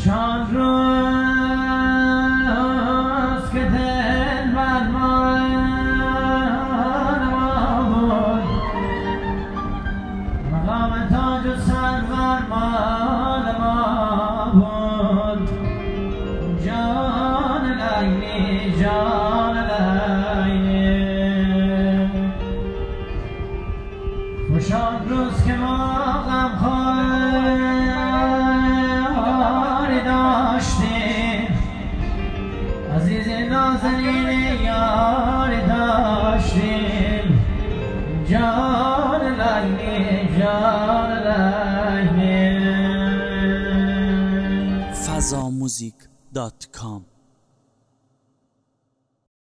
شان روز که دل بر ما بود، مقام تاج و سرور مال ما بود. جان لیلی جان لیلی، خوشان روز که ما غمخواری داشتیم، عزیز نازنین یاری داشتیم. جان لیلی جان لیلی. fazamuzik.com